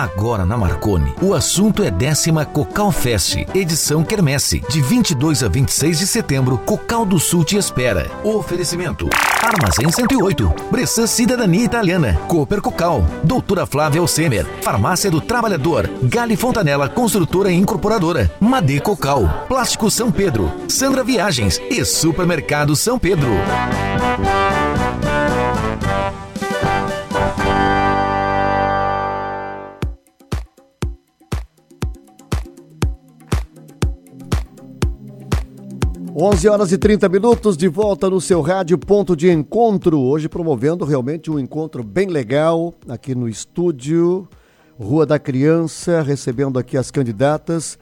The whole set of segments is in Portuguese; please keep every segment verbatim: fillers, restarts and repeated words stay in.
Agora na Marconi, o assunto é décima Cocal Fest, edição Quermesse, de vinte e dois a vinte e seis de setembro. Cocal do Sul te espera. Oferecimento: Armazém cento e oito, Bressan Cidadania Italiana, Cooper Cocal, Doutora Flávia Alcemer, Farmácia do Trabalhador, Gale Fontanella Construtora e Incorporadora, Madê Cocal, Plástico São Pedro, Sandra Viagens e Supermercado São Pedro. onze horas e trinta minutos, de volta no seu rádio Ponto de Encontro, hoje promovendo realmente um encontro bem legal aqui no estúdio, Rua da Criança, recebendo aqui as candidatas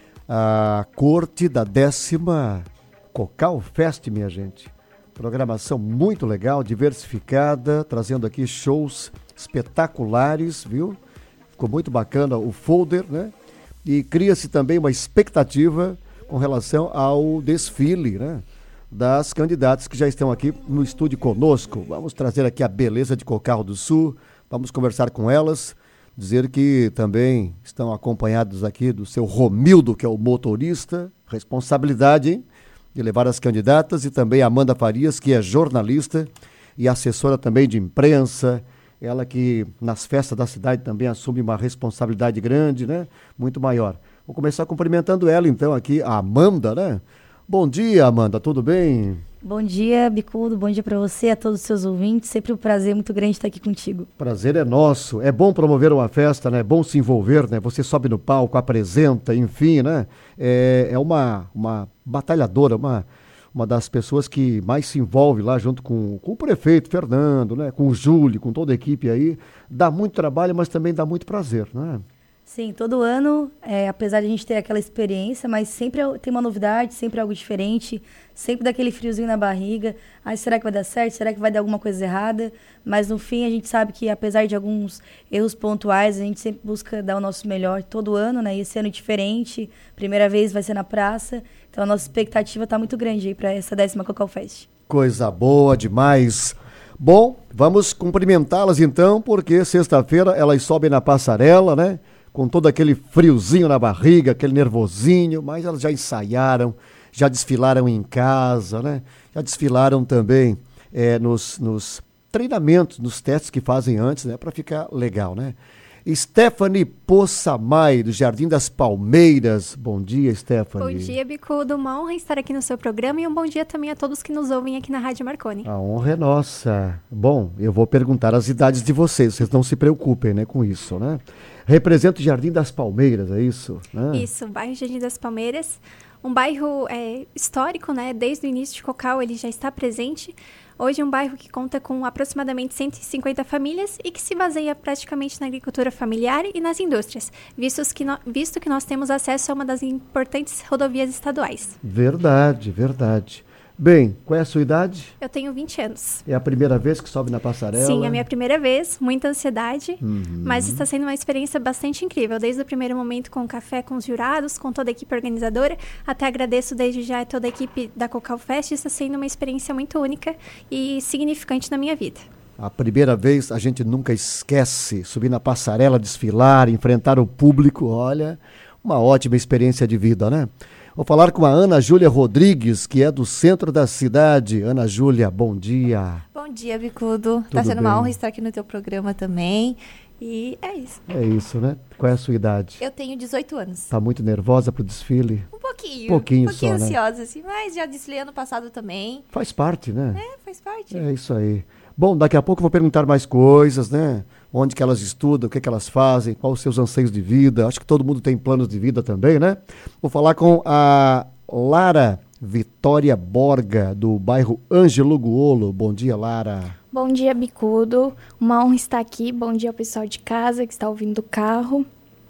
à corte da décima Cocal Fest, minha gente. Programação muito legal, diversificada, trazendo aqui shows espetaculares, viu? Ficou muito bacana o folder, né? E cria-se também uma expectativa com relação ao desfile, né, das candidatas que já estão aqui no estúdio conosco. Vamos trazer aqui a beleza de Cocal do Sul, vamos conversar com elas, dizer que também estão acompanhados aqui do seu Romildo, que é o motorista, responsabilidade, hein, de levar as candidatas, e também a Amanda Farias, que é jornalista e assessora também de imprensa, ela que nas festas da cidade também assume uma responsabilidade grande, né, muito maior. Vou começar cumprimentando ela, então, aqui, a Amanda, né? Bom dia, Amanda, tudo bem? Bom dia, Bicudo, bom dia para você, a todos os seus ouvintes. Sempre um prazer muito grande estar aqui contigo. Prazer é nosso. É bom promover uma festa, né? É bom se envolver, né? Você sobe no palco, apresenta, enfim, né? É, é uma, uma batalhadora, uma, uma das pessoas que mais se envolve lá junto com, com o prefeito Fernando, né? Com o Júlio, com toda a equipe aí. Dá muito trabalho, mas também dá muito prazer, né? Sim, todo ano, é, apesar de a gente ter aquela experiência, mas sempre tem uma novidade, sempre algo diferente, sempre dá aquele friozinho na barriga. Ai, será que vai dar certo? Será que vai dar alguma coisa errada? Mas no fim a gente sabe que, apesar de alguns erros pontuais, a gente sempre busca dar o nosso melhor todo ano, né? E esse ano é diferente, primeira vez vai ser na praça, então a nossa expectativa está muito grande aí para essa décima Cocal Fest. Coisa boa demais. Bom, vamos cumprimentá-las então, porque sexta-feira elas sobem na passarela, né? Com todo aquele friozinho na barriga, aquele nervosinho, mas elas já ensaiaram, já desfilaram em casa, né? Já desfilaram também é, nos, nos treinamentos, nos testes que fazem antes, né? Para ficar legal, né? Stephanie Poçamai, do Jardim das Palmeiras. Bom dia, Stephanie. Bom dia, Bicudo. Uma honra estar aqui no seu programa e um bom dia também a todos que nos ouvem aqui na Rádio Marconi. A honra é nossa. Bom, eu vou perguntar as idades de vocês, vocês não se preocupem, né, com isso, né? Representa o Jardim das Palmeiras, é isso? Né? Isso, bairro Jardim das Palmeiras. Um bairro é, histórico, né? Desde o início de Cocal ele já está presente. Hoje é um bairro que conta com aproximadamente cento e cinquenta famílias e que se baseia praticamente na agricultura familiar e nas indústrias, visto que, no, visto que nós temos acesso a uma das importantes rodovias estaduais. Verdade, verdade. Bem, qual é a sua idade? Eu tenho vinte anos. É a primeira vez que sobe na passarela? Sim, é a minha primeira vez, muita ansiedade, uhum. mas está sendo uma experiência bastante incrível, desde o primeiro momento com o café com os jurados, com toda a equipe organizadora, até agradeço desde já a toda a equipe da Cocal Fest, está sendo uma experiência muito única e significante na minha vida. A primeira vez a gente nunca esquece, subir na passarela, desfilar, enfrentar o público, olha, uma ótima experiência de vida, né? Vou falar com a Ana Júlia Rodrigues, que é do centro da cidade. Ana Júlia, bom dia. Bom dia, Bicudo. Está sendo bem? Uma honra estar aqui no teu programa também. E é isso. É isso, né? Qual é a sua idade? Eu tenho dezoito anos. Tá muito nervosa pro desfile? Um pouquinho. Pouquinho um pouquinho só, ansiosa, né? assim, mas já desfilei ano passado também. Faz parte, né? É, faz parte. É isso aí. Bom, daqui a pouco eu vou perguntar mais coisas, né? Onde que elas estudam, o que que elas fazem, quais os seus anseios de vida. Acho que todo mundo tem planos de vida também, né? Vou falar com a Lara Vitória Borga, do bairro Ângelo Guolo. Bom dia, Lara. Bom dia, Bicudo. Uma honra estar aqui. Bom dia ao pessoal de casa que está ouvindo do carro.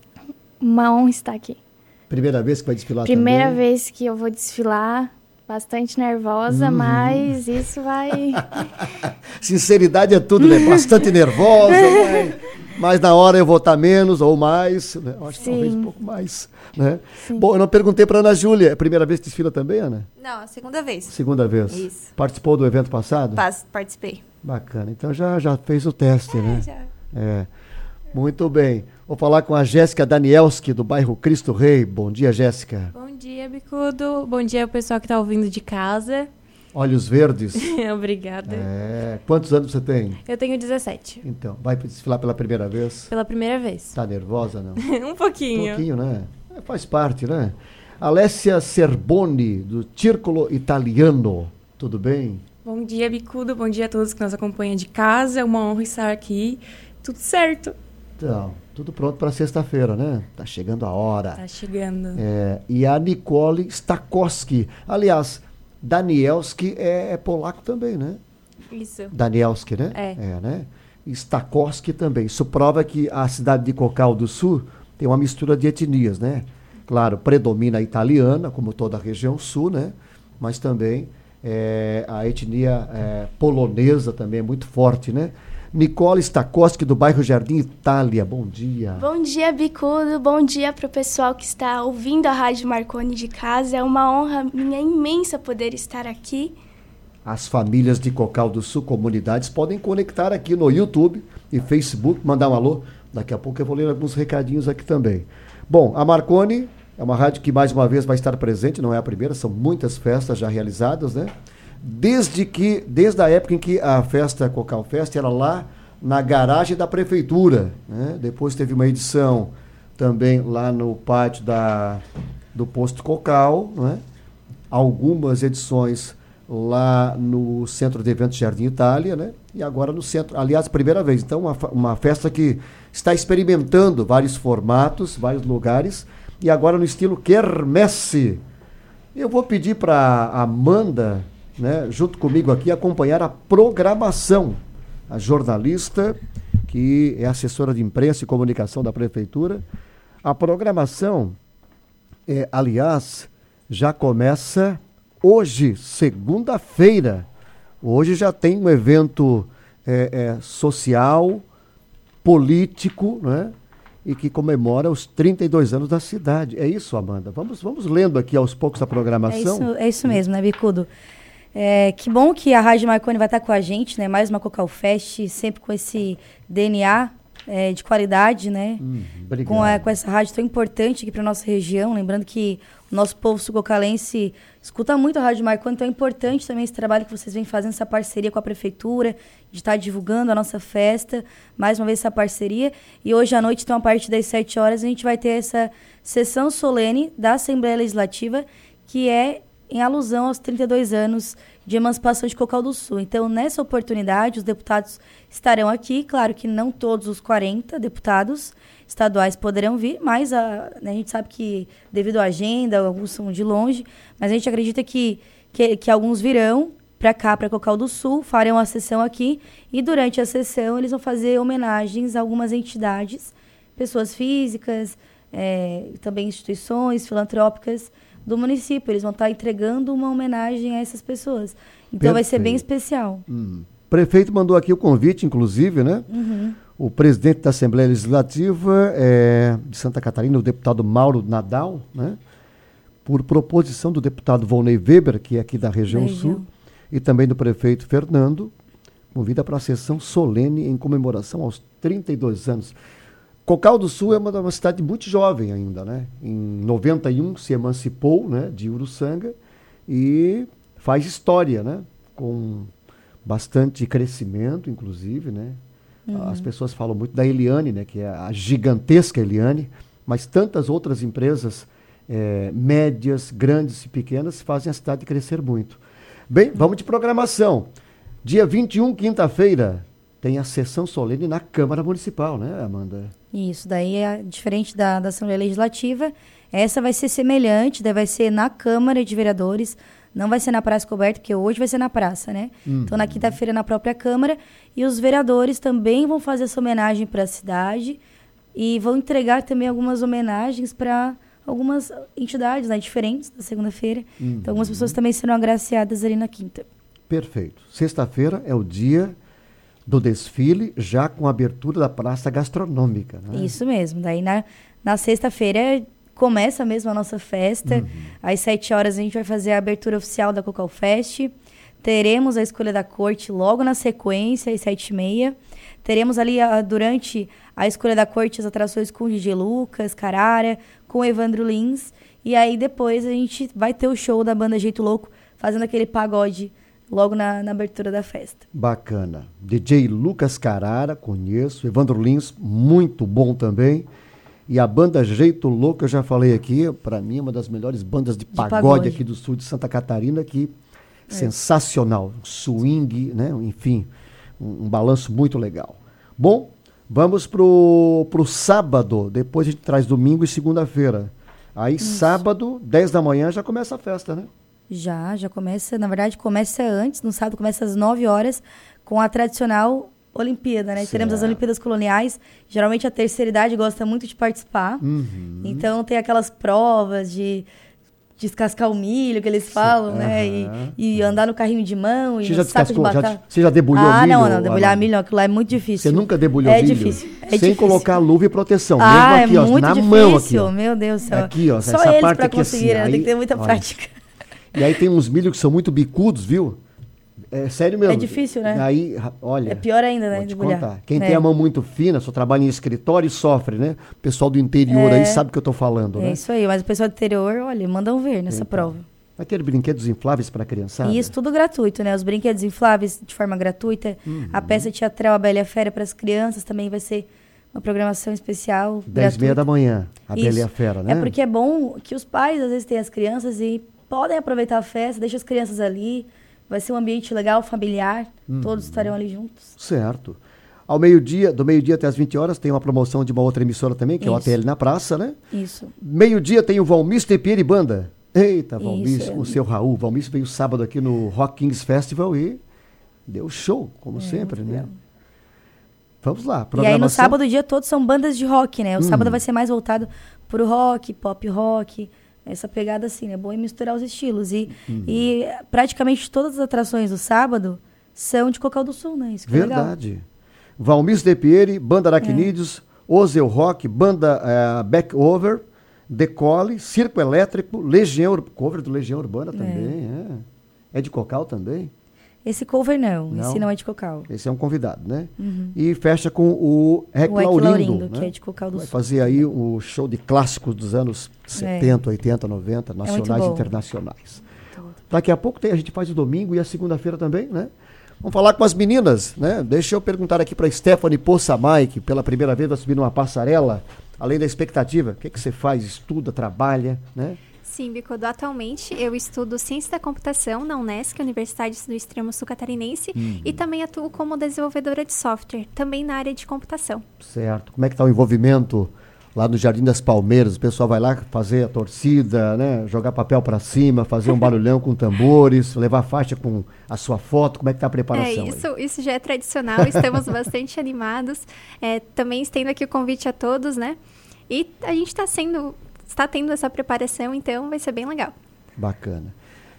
Uma honra estar aqui. Primeira vez que vai desfilar Primeira também? vez que eu vou desfilar. Bastante nervosa, uhum. mas isso vai... Sinceridade é tudo, né? Bastante nervosa, né? Mas na hora eu vou estar menos ou mais, né? Acho que Sim. talvez um pouco mais, né? Sim. Bom, eu não perguntei para Ana Júlia, é a primeira vez que desfila também, Ana? Não, a segunda vez. Segunda vez. Isso. Participou do evento passado? Pas- participei. Bacana, então já, já fez o teste, É, né? já. É. Muito bem. Vou falar com a Jéssica Danielski, do bairro Cristo Rei. Bom dia, Jéssica. Bom dia, Bicudo. Bom dia ao pessoal que está ouvindo de casa. Olhos verdes. Obrigada. É. Quantos anos você tem? Eu tenho dezessete. Então, vai desfilar pela primeira vez? Pela primeira vez. Tá nervosa, não? um pouquinho. Um pouquinho, né? É, faz parte, né? Alessia Serboni, do Círculo Italiano. Tudo bem? Bom dia, Bicudo. Bom dia a todos que nos acompanham de casa. É uma honra estar aqui. Tudo certo. Então, tudo pronto para sexta-feira, né? Tá chegando a hora. Tá chegando. É, e a Nicole Stakowski. Aliás, Danielski é, é polaco também, né? Isso. Danielski, né? É. É, né? Stakowski também. Isso prova que a cidade de Cocal do Sul tem uma mistura de etnias, né? Claro, predomina a italiana, como toda a região sul, né? Mas também é, a etnia é, polonesa também é muito forte, né? Nicole Stakowski, do bairro Jardim Itália. Bom dia. Bom dia, Bicudo. Bom dia para o pessoal que está ouvindo a Rádio Marconi de casa. É uma honra minha imensa poder estar aqui. As famílias de Cocal do Sul, comunidades, podem conectar aqui no YouTube e Facebook, mandar um alô. Daqui a pouco eu vou ler alguns recadinhos aqui também. Bom, a Marconi é uma rádio que mais uma vez vai estar presente, não é a primeira, são muitas festas já realizadas, né? Desde que, desde a época em que a festa Cocal Fest era lá na garagem da prefeitura, né? Depois teve uma edição também lá no pátio da, do posto Cocal, né? Algumas edições lá no Centro de Eventos Jardim Itália, né? E agora no centro, aliás, primeira vez. Então, uma, uma festa que está experimentando vários formatos, vários lugares, e agora no estilo quermesse. Eu vou pedir para a Amanda, né, junto comigo aqui, acompanhar a programação. A jornalista, que é assessora de imprensa e comunicação da prefeitura. A programação, é, aliás, já começa hoje, segunda-feira. Hoje já tem um evento é, é, social, político, né? E que comemora os trinta e dois anos da cidade. É isso, Amanda? Vamos, vamos lendo aqui aos poucos a programação? É isso, é isso mesmo, né, Bicudo? É, que bom que a Rádio Marconi vai estar com a gente, né? Mais uma Cocal Fest, sempre com esse D N A é, de qualidade, né? Hum, obrigado. Com, a, com essa rádio tão importante aqui para nossa região. Lembrando que o nosso povo sul-cocalense escuta muito a Rádio Marconi, então é importante também esse trabalho que vocês vêm fazendo, essa parceria com a prefeitura, de estar divulgando a nossa festa, mais uma vez essa parceria. E hoje à noite, então, a partir das sete horas, a gente vai ter essa sessão solene da Assembleia Legislativa, que é em alusão aos trinta e dois anos de emancipação de Cocal do Sul. Então, nessa oportunidade, os deputados estarão aqui. Claro que não todos os quarenta deputados estaduais poderão vir, mas a, né, a gente sabe que, devido à agenda, alguns são de longe, mas a gente acredita que, que, que alguns virão para cá, para Cocal do Sul, farão a sessão aqui, e durante a sessão eles vão fazer homenagens a algumas entidades, pessoas físicas, é, também instituições filantrópicas do município. Eles vão estar entregando uma homenagem a essas pessoas. Então, Perfeito. Vai ser bem especial. Hum. O prefeito mandou aqui o convite, inclusive, né? Uhum. O presidente da Assembleia Legislativa é, de Santa Catarina, o deputado Mauro Nadal, né? Por proposição do deputado Volney Weber, que é aqui da região, da região. Sul, e também do prefeito Fernando, convida para a sessão solene em comemoração aos trinta e dois anos. Cocal do Sul é uma, uma cidade muito jovem ainda, né? Em noventa e um se emancipou, né, de Uruçanga e faz história, né? Com bastante crescimento, inclusive, né? Uhum. As pessoas falam muito da Eliane, né? Que é a gigantesca Eliane, mas tantas outras empresas é, médias, grandes e pequenas fazem a cidade crescer muito. Bem, vamos de programação. Dia vinte e um, quinta-feira, tem a sessão solene na Câmara Municipal, né, Amanda? Isso, daí é diferente da, da Assembleia Legislativa. Essa vai ser semelhante, daí vai ser na Câmara de Vereadores, não vai ser na Praça Coberta, porque hoje vai ser na praça, né? Uhum. Então, na quinta-feira, na própria Câmara, e os vereadores também vão fazer essa homenagem para a cidade e vão entregar também algumas homenagens para algumas entidades, né, diferentes da segunda-feira. Uhum. Então, algumas pessoas também serão agraciadas ali na quinta. Perfeito. Sexta-feira é o dia do desfile, já com a abertura da praça gastronômica, né? Isso mesmo. Daí na, na sexta-feira começa mesmo a nossa festa. Uhum. Às sete horas a gente vai fazer a abertura oficial da Cocal Fest. Teremos a escolha da corte logo na sequência, às sete e meia. Teremos ali, a, durante a escolha da corte, as atrações com o D J Lucas, Carara, com o Evandro Lins. E aí, depois, a gente vai ter o show da banda Jeito Louco, fazendo aquele pagode logo na, na abertura da festa. Bacana. D J Lucas Carara, conheço. Evandro Lins, muito bom também. E a banda Jeito Louco, eu já falei aqui, para mim, é uma das melhores bandas de, de pagode, pagode aqui do sul de Santa Catarina, que é. sensacional. Swing, né? Enfim, um, um balanço muito legal. Bom, vamos pro, pro sábado, depois a gente traz domingo e segunda-feira. Aí, Isso. sábado, dez da manhã, já começa a festa, né? Já, já começa, na verdade, começa antes, no sábado começa às nove horas, com a tradicional Olimpíada, né? Certo. Teremos as Olimpíadas Coloniais, geralmente a terceira idade gosta muito de participar, uhum. então tem aquelas provas de descascar o milho, que eles falam, uhum. né? E, e andar no carrinho de mão, e no saco de batata. Já, você já debulhou ah, milho? Ah, não, não, debulhar milho não, aquilo lá é muito difícil. Você nunca debulhou é milho? Difícil, é Sem difícil. colocar luva e proteção, ah, mesmo aqui, é ó, muito na difícil, mão aqui, ó. Meu Deus do céu. Aqui, ó, Só essa eles parte pra aqui conseguir, assim, né? aí, Tem que ter muita olha, prática. E aí tem uns milhos que são muito bicudos, viu? É sério mesmo. É difícil, né? Aí, olha, é pior ainda, né? Vou te debulhar. contar. Quem é. tem a mão muito fina, só trabalha em escritório e sofre, né? O pessoal do interior é. aí sabe o que eu tô falando, é né? É isso aí, mas o pessoal do interior, olha, mandam ver nessa então, prova. vai ter brinquedos infláveis para a criançada? E isso tudo gratuito, né? Os brinquedos infláveis de forma gratuita. Uhum. A peça teatral A Bela e a Fera para as crianças também vai ser uma programação especial. Dez e meia da manhã, A Bela isso. e a Fera, né? É porque é bom que os pais, às vezes, têm as crianças e podem aproveitar a festa, deixa as crianças ali. Vai ser um ambiente legal, familiar. Uhum. Todos estarão ali juntos. Certo. Ao meio-dia, do meio-dia até as vinte horas, tem uma promoção de uma outra emissora também, que isso. é o A T L na Praça, né? Isso. Meio-dia tem o Valmir Tepieri Banda. Eita, Valmir, com o seu Raul. Valmir veio sábado aqui no Rock Kings Festival e deu show, como é, sempre, né? Legal. Vamos lá. E aí no sábado o dia todo são bandas de rock, né? O hum. sábado vai ser mais voltado pro rock, pop rock, essa pegada assim, né? É bom em misturar os estilos. E, hum. e praticamente todas as atrações do sábado são de Cocal do Sul, né? Isso que Verdade. É legal. Valmir Tepieri, Banda Aracnídeos, é. Ozel Rock, Banda uh, Backover, Decole, Circo Elétrico, Legião, cover do Legião Urbana também, é. É de Cocal também? Esse cover não, não, esse não é de Cocal. Esse é um convidado, né? Uhum. E fecha com o Rec Laurindo, Laurindo né? que é de Cocal do Vai Sul. fazer aí o show de clássicos dos anos setenta, é. oitenta, noventa, nacionais e internacionais. Daqui a pouco tem, a gente faz o domingo e a segunda-feira também, né? Vamos falar com as meninas, né? Deixa eu perguntar aqui para Stephanie Poçamai, que pela primeira vez vai subir numa passarela. Além da expectativa, o que, que você faz? Estuda, trabalha, né? Sim, Bicodo, atualmente eu estudo Ciência da Computação na Unesc, Universidade do Extremo Sul Catarinense, uhum. e também atuo como desenvolvedora de software, também na área de computação. Certo. Como é que está o envolvimento lá no Jardim das Palmeiras? O pessoal vai lá fazer a torcida, né? Jogar papel para cima, fazer um barulhão com tambores, levar faixa com a sua foto. Como é que está a preparação? É, isso, isso já é tradicional, estamos bastante animados. É, também estendo aqui o convite a todos, né? E a gente está sendo... está tendo essa preparação, então vai ser bem legal. Bacana.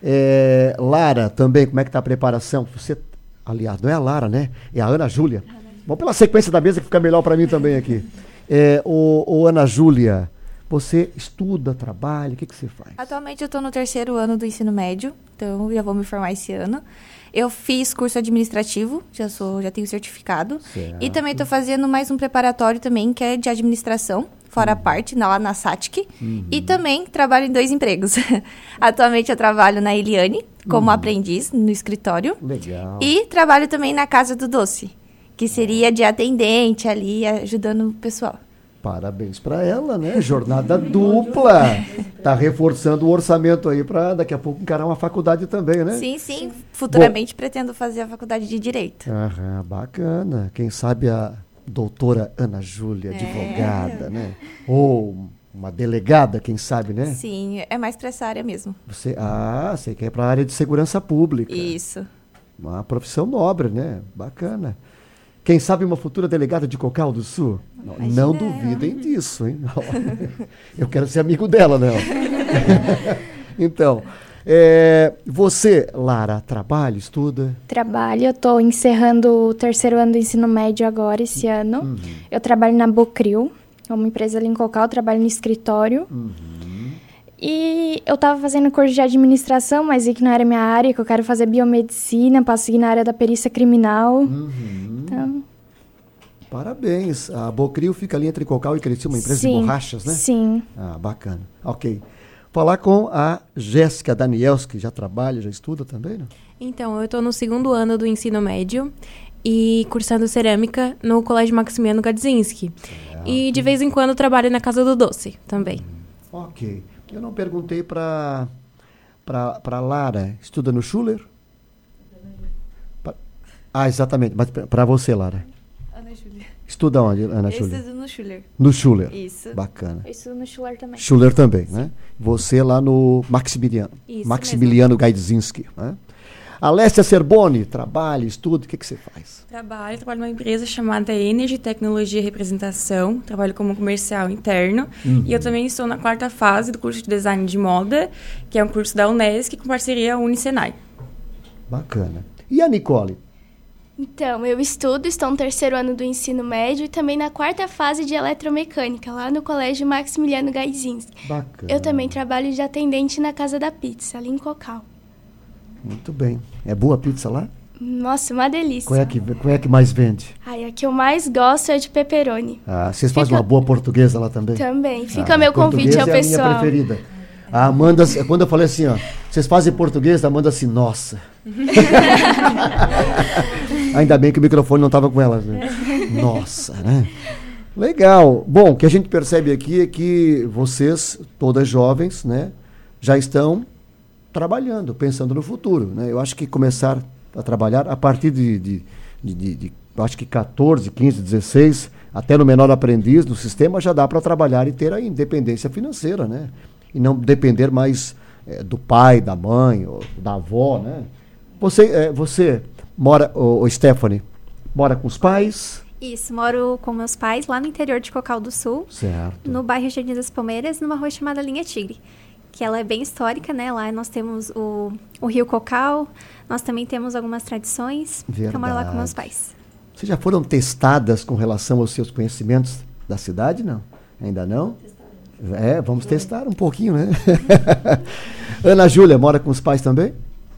É, Lara, também, como é que está a preparação? Você, aliás, não é a Lara, né? É a Ana Júlia. Ana. Vamos pela sequência da mesa que fica melhor para mim também aqui. É, o, o Ana Júlia, você estuda, trabalha, o que, que você faz? Atualmente eu estou no terceiro ano do ensino médio, então já vou me formar esse ano. Eu fiz curso administrativo, já, sou, já tenho certificado. Certo. E também estou fazendo mais um preparatório também, que é de administração, fora uhum. a parte, lá na S A T C. Uhum. E também trabalho em dois empregos. Atualmente eu trabalho na Eliane, como uhum. aprendiz no escritório. Legal. E trabalho também na Casa do Doce, que seria de atendente ali, ajudando o pessoal. Parabéns para ela, né? Jornada dupla. Tá reforçando o orçamento aí para daqui a pouco encarar uma faculdade também, né? Sim, sim. Futuramente Bom, pretendo fazer a faculdade de Direito. Aham, bacana. Quem sabe a doutora Ana Júlia, advogada, é. né? Ou uma delegada, quem sabe, né? Sim, é mais para essa área mesmo. Você, ah, você quer ir para a área de segurança pública. Isso. Uma profissão nobre, né? Bacana. Quem sabe uma futura delegada de Cocal do Sul? Imagina. Não duvidem disso, hein? Eu quero ser amigo dela, né? Então, é, você, Lara, trabalha, estuda? Trabalho, eu estou encerrando o terceiro ano do ensino médio agora, esse ano. Uhum. Eu trabalho na Bocril, é uma empresa ali em Cocal, trabalho no escritório. Uhum. E eu tava fazendo curso de administração, mas vi que não era minha área, que eu quero fazer biomedicina, para seguir na área da perícia criminal. Uhum. Então... Parabéns. A Bocrio fica ali entre Cocal e Criciúma, uma empresa sim, de borrachas, né? Sim. Ah, bacana. Ok. Falar com a Jéssica Danielski, já trabalha, já estuda também, né? Então, eu estou no segundo ano do ensino médio e cursando cerâmica no Colégio Maximiano Gadzinski. Certo. E de vez em quando trabalho na Casa do Doce também. Hum, ok. Eu não perguntei para para Lara, estuda no Schuller? Pra, ah, exatamente, mas para você, Lara. Ana Júlia. Estuda onde, Ana Eu Schuller? estudo no Schuller. No Schuller. Isso. Bacana. Eu estudo no Schuller também. Schuller também, sim, né? Você lá no Maximiliano. Isso Maximiliano Gaidzinski, né? Alessia Serboni, trabalha, estuda, o que, que você faz? Trabalho, trabalho numa empresa chamada Energy Tecnologia e Representação, trabalho como comercial interno, uhum. E eu também estou na quarta fase do curso de Design de Moda, que é um curso da Unesc com parceria Unisenai. Bacana. E a Nicole? Então, eu estudo, estou no terceiro ano do ensino médio e também na quarta fase de eletromecânica, lá no Colégio Maximiliano Gaidzinski. Bacana. Eu também trabalho de atendente na Casa da Pizza, ali em Cocal. Muito bem. É boa a pizza lá? Nossa, uma delícia. Qual é que, qual é que mais vende? Ai, a que eu mais gosto é de pepperoni. Ah, vocês fazem Fica... uma boa portuguesa lá também? Também. Fica ah, meu convite ao é pessoal. A minha preferida. A Amanda, quando eu falei assim, ó, vocês fazem português, a Amanda assim, nossa. Ainda bem que o microfone não estava com ela, né? Nossa, né? Legal. Bom, o que a gente percebe aqui é que vocês, todas jovens, né, já estão trabalhando, pensando no futuro, né? Eu acho que começar a trabalhar a partir de, de, de, de, de eu acho que catorze, quinze, dezesseis, até no menor aprendiz no sistema já dá para trabalhar e ter a independência financeira, né? E não depender mais é, do pai, da mãe, ou da avó, né? Você, é, você mora, ô, ô, Stephanie, mora com os pais? Isso, moro com meus pais lá no interior de Cocal do Sul. Certo. No bairro Jardim das Palmeiras, numa rua chamada Linha Tigre. Que ela é bem histórica, né? Lá nós temos o, o Rio Cocal, nós também temos algumas tradições. Verdade. Eu moro lá com meus pais. Vocês já foram testadas com relação aos seus conhecimentos da cidade, não? Ainda não? É, vamos é. testar um pouquinho, né? Ana Júlia, mora com os pais também?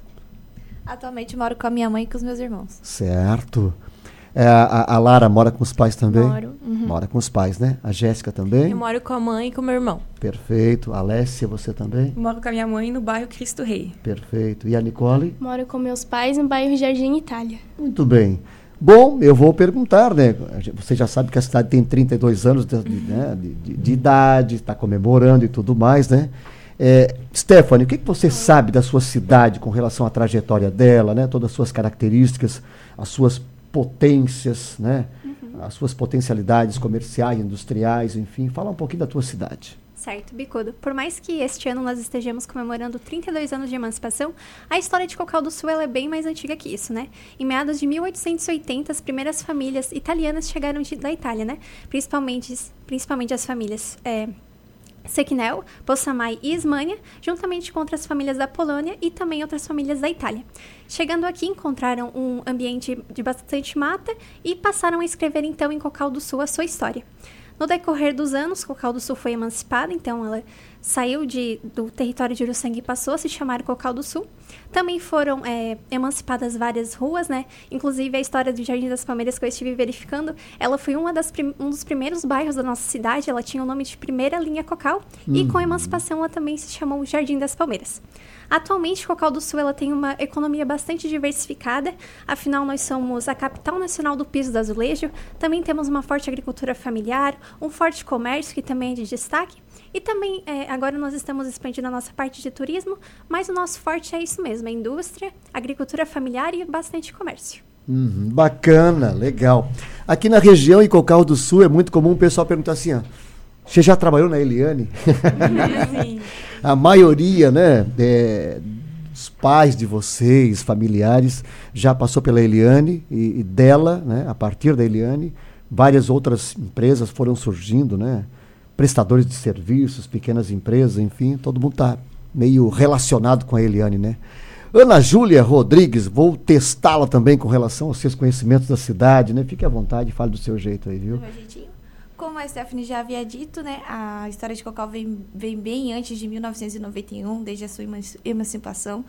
Atualmente moro com a minha mãe e com os meus irmãos. Certo. É, a, a Lara mora com os pais também? Moro. Uhum. Mora com os pais, né? A Jéssica também? Eu moro com a mãe e com o meu irmão. Perfeito. Alessia, você também? Moro com a minha mãe no bairro Cristo Rei. Perfeito. E a Nicole? Moro com meus pais no bairro Jardim Itália. Muito bem. Bom, eu vou perguntar, né? Você já sabe que a cidade tem trinta e dois anos de, de, né? de, de, de idade, está comemorando e tudo mais, né? É, Stephanie, o que, que você sabe da sua cidade com relação à trajetória dela, né? Todas as suas características, as suas potências, né? Uhum. As suas potencialidades comerciais, industriais, enfim. Fala um pouquinho da tua cidade. Certo, Bicudo. Por mais que este ano nós estejamos comemorando trinta e dois anos de emancipação, a história de Cocal do Sul ela é bem mais antiga que isso, né? Em meados de mil oitocentos e oitenta, as primeiras famílias italianas chegaram de, da Itália, né? Principalmente, principalmente as famílias é, Sequinel, Possamai e Ismânia, juntamente com outras famílias da Polônia e também outras famílias da Itália. Chegando aqui, encontraram um ambiente de bastante mata e passaram a escrever, então, em Cocal do Sul a sua história. No decorrer dos anos, Cocal do Sul foi emancipada, então ela saiu de, do território de Uruçanga e passou a se chamar Cocal do Sul. Também foram é, emancipadas várias ruas, né? Inclusive a história do Jardim das Palmeiras que eu estive verificando, ela foi uma das prim- um dos primeiros bairros da nossa cidade, ela tinha o nome de Primeira Linha Cocal, uhum. E com a emancipação ela também se chamou Jardim das Palmeiras. Atualmente, Cocal do Sul ela tem uma economia bastante diversificada, afinal nós somos a capital nacional do piso do azulejo, também temos uma forte agricultura familiar, um forte comércio que também é de destaque, e também é, agora nós estamos expandindo a nossa parte de turismo, mas o nosso forte é isso mesmo, é indústria, agricultura familiar e bastante comércio. Uhum, bacana, legal. Aqui na região, em Cocal do Sul, é muito comum o pessoal perguntar assim, ó, você já trabalhou na Eliane? Sim. A maioria, né, é, dos pais de vocês, familiares, já passou pela Eliane e, e dela, né, a partir da Eliane, várias outras empresas foram surgindo, né, prestadores de serviços, pequenas empresas, enfim, todo mundo está meio relacionado com a Eliane, né. Ana Júlia Rodrigues, vou testá-la também com relação aos seus conhecimentos da cidade, né, fique à vontade, fale do seu jeito aí, viu? Do meu jeitinho. Como a Stephanie já havia dito, né, a história de Cocal vem, vem bem antes de mil novecentos e noventa e um, desde a sua emancipação.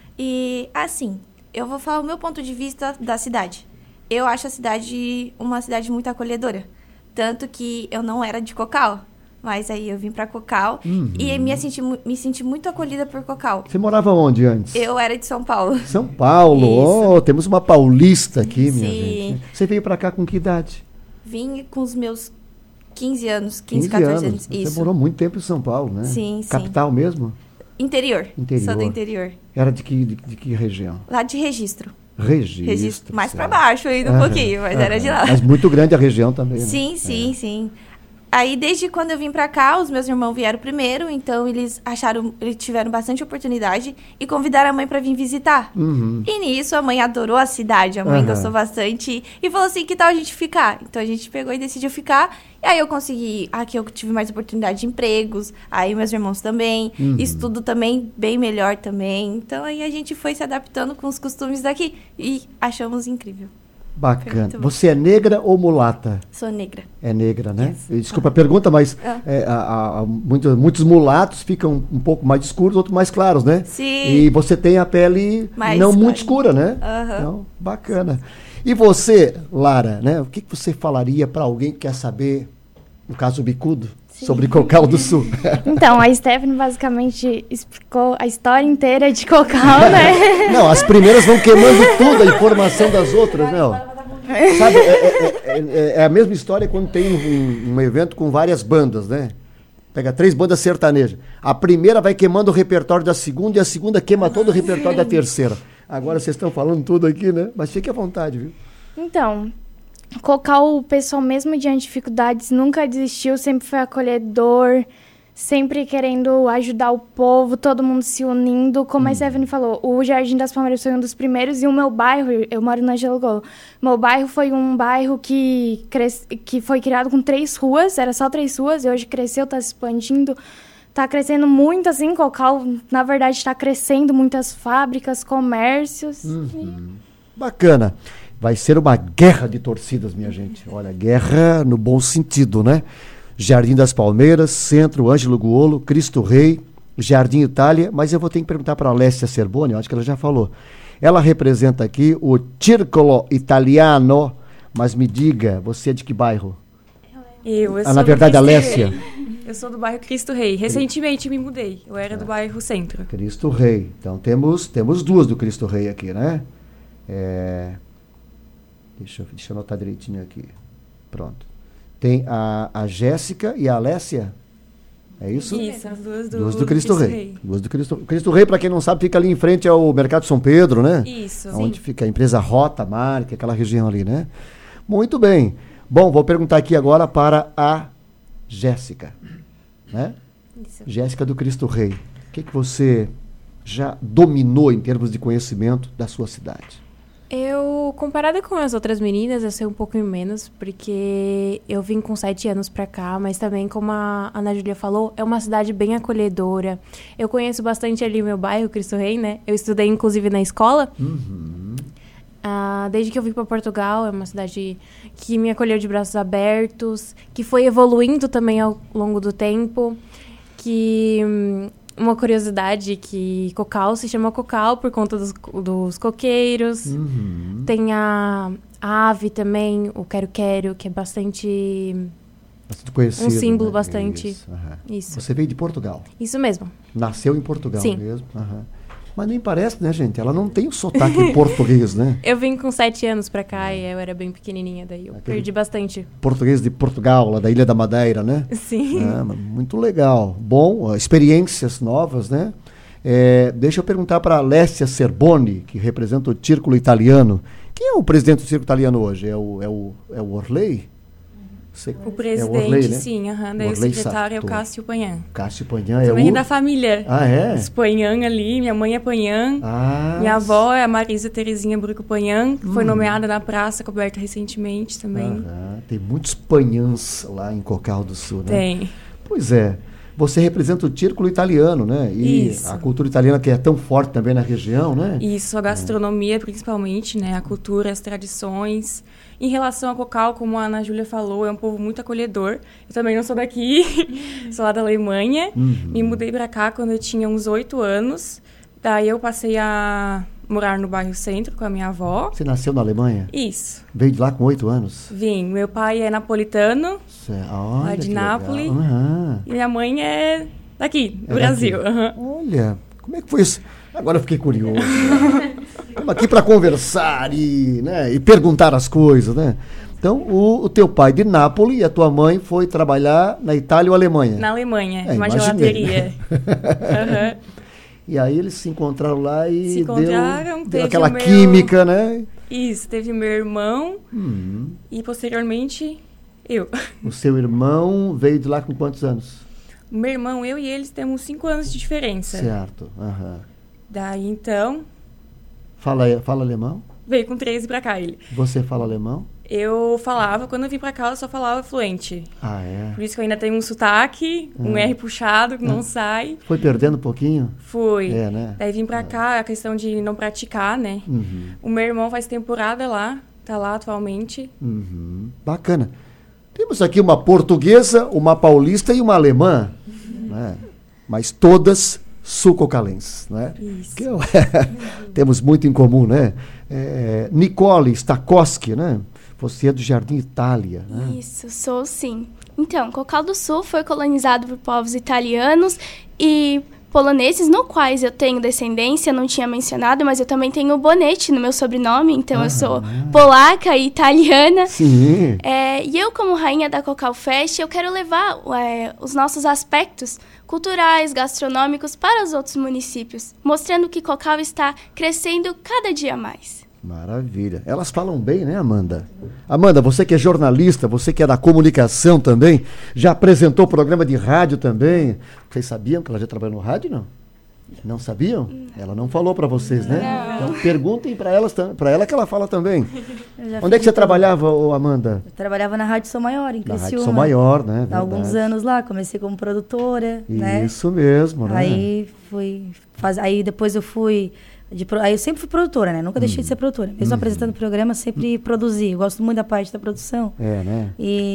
E, assim, eu vou falar o meu ponto de vista da cidade. Eu acho a cidade uma cidade muito acolhedora. Tanto que eu não era de Cocal, mas aí eu vim pra Cocal uhum. e me senti, me senti muito acolhida por Cocal. Você morava onde antes? Eu era de São Paulo. São Paulo, oh, temos uma paulista aqui, Sim. minha gente. Você veio pra cá com que idade? Vim com os meus quinze anos, quinze, quatorze anos. Você Isso. morou muito tempo em São Paulo, né? Sim, sim. Capital mesmo? Interior. Interior. Sou do interior. Era de que, de, de que região? Lá de Registro. Registro. Registro. Mais certo. pra baixo ainda um aham, pouquinho, mas aham. era de lá. Mas muito grande a região também, né? Sim, sim, é. sim. Aí, desde quando eu vim pra cá, os meus irmãos vieram primeiro, então eles acharam, eles tiveram bastante oportunidade e convidaram a mãe pra vir visitar. Uhum. E nisso, a mãe adorou a cidade, a mãe Uhum. gostou bastante e falou assim, que tal a gente ficar? Então, a gente pegou e decidiu ficar. E aí, eu consegui, aqui eu tive mais oportunidade de empregos, aí meus irmãos também, uhum. estudo também bem melhor também. Então, aí a gente foi se adaptando com os costumes daqui e achamos incrível. Bacana. Você é negra ou mulata? Sou negra. É negra, né? Yes. Desculpa a pergunta, mas Ah. é, a, a, muitos, muitos mulatos ficam um pouco mais escuros, outros mais claros, né? Sim. E você tem a pele Mais não clara. muito escura, né? Aham. Então, bacana. E você, Lara, né? O que, que você falaria para alguém que quer saber, no caso bicudo, Sim. sobre Cocal do Sul? Então, a Stephanie basicamente explicou a história inteira de Cocal, né? Não, as primeiras vão queimando tudo, a informação das outras, não. Sabe, é, é, é, é a mesma história quando tem um, um evento com várias bandas, né? Pega três bandas sertanejas. A primeira vai queimando o repertório da segunda e a segunda queima todo o repertório da terceira. Agora vocês estão falando tudo aqui, né? Mas fique à vontade, viu? Então, Cocal, o pessoal mesmo diante de dificuldades nunca desistiu, sempre foi acolhedor, sempre querendo ajudar o povo, todo mundo se unindo. Como a Stephanie falou, o Jardim das Palmeiras foi um dos primeiros e o meu bairro, eu moro na Angelo Golo, meu bairro foi um bairro que, cres... que foi criado com três ruas, era só três ruas, e hoje cresceu, está se expandindo, está crescendo muito, assim, Cocal, na verdade, está crescendo, muitas fábricas, comércios. Uhum. Bacana. Vai ser uma guerra de torcidas, minha gente. Olha, guerra no bom sentido, né? Jardim das Palmeiras, Centro Ângelo Guolo, Cristo Rei, Jardim Itália, mas eu vou ter que perguntar para a Alessia Serboni, acho que ela já falou. Ela representa aqui o Circolo Italiano, mas me diga, você é de que bairro? Eu, eu ah, sou na verdade, do Alessia. Eu sou do bairro Cristo Rei. Recentemente me mudei. Eu era do bairro Centro. Cristo Rei. Então temos, temos duas do Cristo Rei aqui, né? É... Deixa, eu, deixa eu anotar direitinho aqui. Pronto. Tem a, a Jéssica e a Alessia. É isso? Isso, as duas do, duas do Cristo, Cristo Rei. Rei. Duas do Cristo, Cristo Rei, para quem não sabe, fica ali em frente ao Mercado São Pedro, né? Isso. Onde Sim. fica a empresa Rota, Marca, aquela região ali, né? Muito bem. Bom, vou perguntar aqui agora para a Jéssica, né? Isso. Jéssica do Cristo Rei. O que, que você já dominou em termos de conhecimento da sua cidade? Eu, comparada com as outras meninas, eu sei um pouquinho menos, porque eu vim com sete anos pra cá, mas também, como a Ana Júlia falou, é uma cidade bem acolhedora. Eu conheço bastante ali o meu bairro, Cristo Rei, né? Eu estudei, inclusive, na escola. Uhum. Ah, desde que eu vim para Portugal, é uma cidade que me acolheu de braços abertos, que foi evoluindo também ao longo do tempo, que... Hum, uma curiosidade que Cocal se chama Cocal por conta dos, dos coqueiros. Uhum. Tem a, a ave também, o quero-quero, que é bastante... Bastante conhecido, um símbolo né? bastante. Isso, uhum. Isso. Você veio de Portugal. Isso mesmo. Nasceu em Portugal Sim. mesmo. Uhum. Mas nem parece, né, gente? Ela não tem o sotaque português, né? Eu vim com sete anos pra cá e eu era bem pequenininha, daí eu Aquele perdi bastante. Português de Portugal, lá da Ilha da Madeira, né? Sim. Ah, muito legal. Bom, ó, experiências novas, né? É, deixa eu perguntar para a Alessia Serboni, que representa o Círculo Italiano. Quem é o presidente do Círculo Italiano hoje? É o, é o, é o Orley? Você, O presidente, é o Orley, né? sim. Uhum, daí o Orley secretário é o Sartori. Cássio Panhan. Cássio Panhan é Também o... da família. Ah, é? Os Panhan ali, minha mãe é Panhan. Ah, Minha avó é a Marisa Terezinha Bruco Panhan, que foi Hum. nomeada na praça coberta recentemente também. aham. Tem muitos panhãs lá em Cocal do Sul, né? Tem. Pois é. você representa o círculo italiano, né? E Isso. a cultura italiana que é tão forte também na região, né? Isso, a gastronomia principalmente, né? A cultura, as tradições. Em relação a Cocal, como a Ana Júlia falou, é um povo muito acolhedor. Eu também não sou daqui, sou lá da Alemanha. Uhum. Me mudei pra cá quando eu tinha uns oito anos. Daí eu passei a morar no bairro Centro com a minha avó. Você nasceu na Alemanha? Isso. Veio de lá com oito anos? Vim. Meu pai é napolitano, Cê, olha, lá de que Nápoles. legal. Uhum. E minha mãe é daqui, do É Brasil. daqui. Uhum. Olha, como é que foi isso? Agora eu fiquei curioso. Estamos aqui para conversar e, né, e perguntar as coisas, né? Então, o, o teu pai de Nápoles e a tua mãe foi trabalhar na Itália ou Alemanha? Na Alemanha, É, uma imaginei. gelateria. Uhum. E aí eles se encontraram lá e Se encontraram, deu, deu teve aquela o meu- química, né? Isso, teve meu irmão Uhum. e posteriormente eu. O seu irmão veio de lá com quantos anos? O meu irmão, eu e eles temos cinco anos de diferença. Certo. Aham. Daí então, Fala, fala alemão? veio com treze pra cá ele. Você fala alemão? Eu falava, quando eu vim pra cá, eu só falava fluente. Ah, é? Por isso que eu ainda tenho um sotaque, um Ah. R puxado que não Ah. sai. Foi perdendo um pouquinho? Fui. É, né? Daí vim pra cá, a questão de não praticar, né? Uhum. O meu irmão faz temporada lá, tá lá atualmente. Uhum. Bacana. Temos aqui uma portuguesa, uma paulista e uma alemã, né? Mas todas sul-cocalenses, né? Isso. Que eu- Temos muito em comum, né? É, Nicole Stakowski, né? Você é do Jardim Itália, né? Isso, sou sim. Então, Cocal do Sul foi colonizado por povos italianos e poloneses, no quais eu tenho descendência, não tinha mencionado, mas eu também tenho Bonetti no meu sobrenome, então Ah. eu sou polaca e italiana. Sim. É, e eu, como rainha da Cocal Fest, eu quero levar é, os nossos aspectos culturais, gastronômicos para os outros municípios, mostrando que Cocal está crescendo cada dia mais. Maravilha. Elas falam bem, né, Amanda? Amanda, você que é jornalista, você que é da comunicação também, já apresentou programa de rádio também. Vocês sabiam que ela já trabalhou no rádio, não? Não sabiam? Ela não falou para vocês, né? Não. Então perguntem para elas, para ela que ela fala também. Eu já Onde é que fiz você tudo. trabalhava, ô, Amanda? Eu trabalhava na Rádio São Maior, em Na Criciúma. Rádio São Maior, né? Há alguns Verdade. anos lá, comecei como produtora, né? Isso mesmo, né? Aí fui faz... aí depois eu fui de pro- aí eu sempre fui produtora, né? Nunca deixei de ser produtora. Mesmo Uhum. apresentando o programa, sempre produzi. Eu gosto muito da parte da produção. É, né?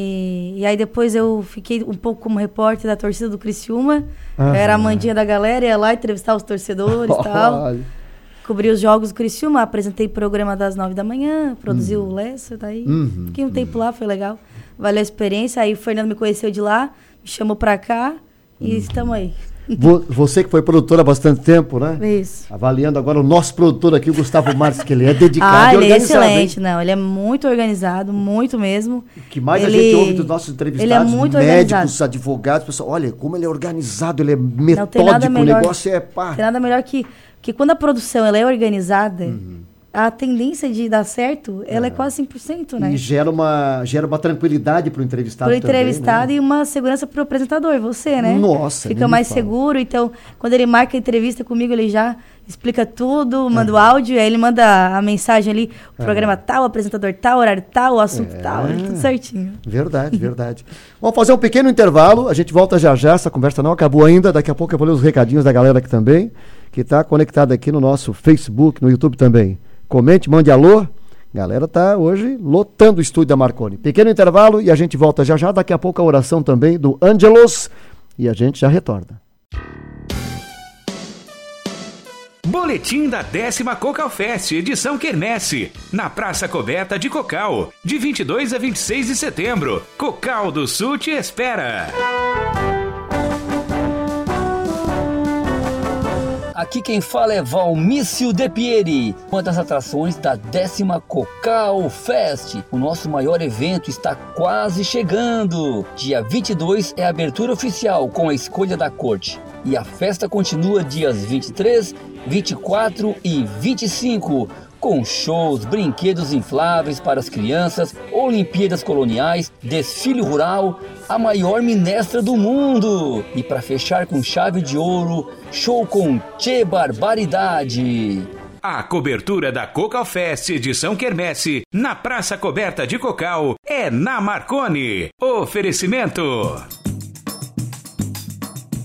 E, e aí depois eu fiquei um pouco como repórter da torcida do Criciúma. Aham. Eu era a mandinha da galera, ia lá entrevistar os torcedores e tal. Olha. Cobri os jogos do Criciúma, apresentei programa das nove da manhã, produzi o Lessa, daí Uhum, fiquei um tempo lá, foi legal. Valeu a experiência, aí o Fernando me conheceu de lá, me chamou pra cá e estamos aí. Vo- Você que foi produtora há bastante tempo, né? Isso. Avaliando agora o nosso produtor aqui, o Gustavo Marques, que ele é dedicado Ah, e ele é organizado, excelente, hein? não, ele é muito organizado, muito mesmo. O que mais a Ele- gente ouve dos nossos entrevistados, ele é muito médicos, organizado. advogados, pessoal, olha como ele é organizado, ele é Não tem nada metódico, o melhor, negócio é pá. tem nada melhor que, que quando a produção ela é organizada, Uhum. a tendência de dar certo, ela é, quase cem por cento, né? E gera uma, gera uma tranquilidade para o entrevistado Pro entrevistado também, né? e uma segurança pro apresentador, você, né? Nossa, Fica nem me mais fala. seguro, então, quando ele marca a entrevista comigo, ele já explica tudo, manda o áudio, aí ele manda a mensagem ali, o programa tal, o apresentador tal, horário tal, o assunto É. tal, tudo certinho. Verdade, verdade. Vamos fazer um pequeno intervalo, a gente volta já já, essa conversa não acabou ainda, daqui a pouco eu vou ler os recadinhos da galera aqui também, que está conectada aqui no nosso Facebook, no YouTube também. Comente, mande alô. Galera tá hoje lotando o estúdio da Marconi. Pequeno intervalo e a gente volta já já. Daqui a pouco a oração também do Ângelos e a gente já retorna. Boletim da décima Cocal Fest, edição Quermesse, na Praça Coberta de Cocal, de vinte e dois a vinte e seis de setembro. Cocal do Sul te espera. Aqui quem fala é Valmício De Pieri, uma das atrações da décima Cocal Fest. O nosso maior evento está quase chegando. Dia vinte e dois é a abertura oficial com a escolha da corte. E a festa continua dias vinte e três, vinte e quatro e vinte e cinco, com shows, brinquedos infláveis para as crianças, Olimpíadas Coloniais, desfile rural, a maior minestra do mundo. E para fechar com chave de ouro, show com Tchê Barbaridade. A cobertura da Cocal Fest, edição Quermesse, na Praça Coberta de Cocal, é na Marconi. Oferecimento.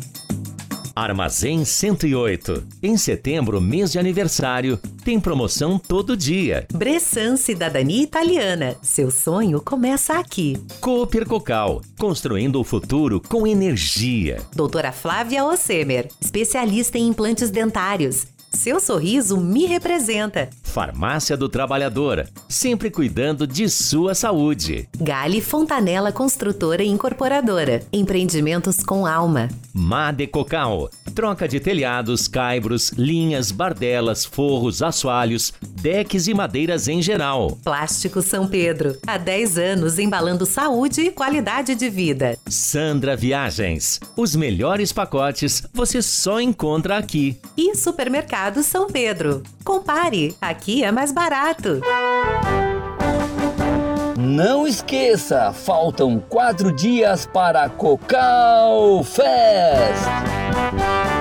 Armazém cento e oito. Em setembro, mês de aniversário, tem promoção todo dia. Bressan Cidadania Italiana. Seu sonho começa aqui. Cooper Cocal. Construindo o futuro com energia. Doutora Flávia Ossemer. Especialista em implantes dentários. Seu sorriso me representa. Farmácia do Trabalhador, sempre cuidando de sua saúde. Gale Fontanella Construtora e Incorporadora. Empreendimentos com alma. Made Cocal, troca de telhados, caibros, linhas, bardelas, forros, assoalhos, decks e madeiras em geral. Plástico São Pedro, há dez anos embalando saúde e qualidade de vida. Sandra Viagens, os melhores pacotes você só encontra aqui. E Supermercado São Pedro. Compare, aqui é mais barato. Não esqueça, faltam quatro dias para Cocal Fest.